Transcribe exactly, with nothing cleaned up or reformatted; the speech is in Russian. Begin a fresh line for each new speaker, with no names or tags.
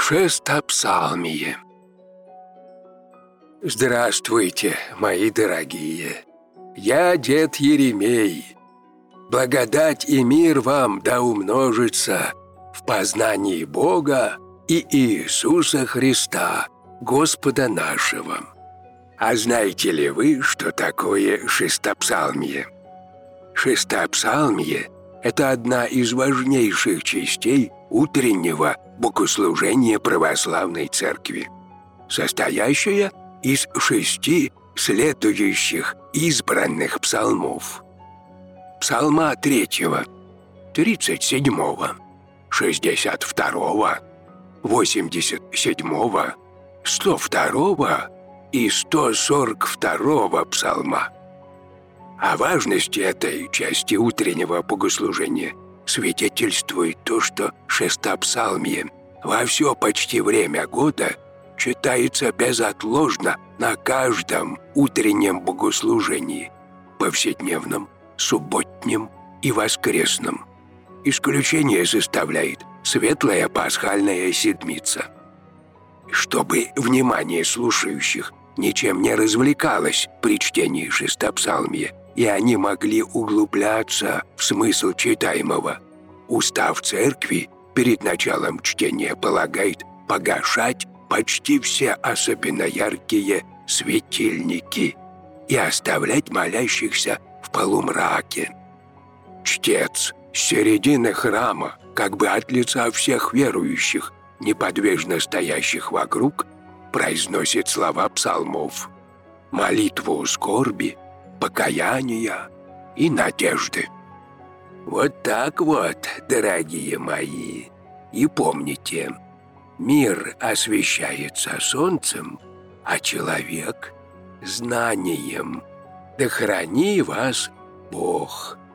Шестопсалмие. Здравствуйте, мои дорогие! Я дед Еремей. Благодать и мир вам да умножится в познании Бога и Иисуса Христа, Господа нашего. А знаете ли вы, что такое шестопсалмие? Шестопсалмие – это одна из важнейших частей утреннего богослужения православной церкви, состоящая из шести следующих избранных псалмов. Псалма третьего, тридцать седьмого, шестьдесят второго, восемьдесят седьмого, сто второго и сто сорок второго псалма. О важности этой части утреннего богослужения свидетельствует то, что шестопсалмие во все почти время года читается безотложно на каждом утреннем богослужении, повседневном, субботнем и воскресном. Исключение составляет Светлая Пасхальная Седмица. Чтобы внимание слушающих ничем не развлекалось при чтении шестопсалмия, и они могли углубляться в смысл читаемого, устав церкви перед началом чтения полагает погашать почти все особенно яркие светильники и оставлять молящихся в полумраке. Чтец с середины храма, как бы от лица всех верующих, неподвижно стоящих вокруг, произносит слова псалмов, молитву скорби, покаяния и надежды. Вот так вот, дорогие мои. И помните, мир освещается солнцем, а человек – знанием. Да храни вас Бог!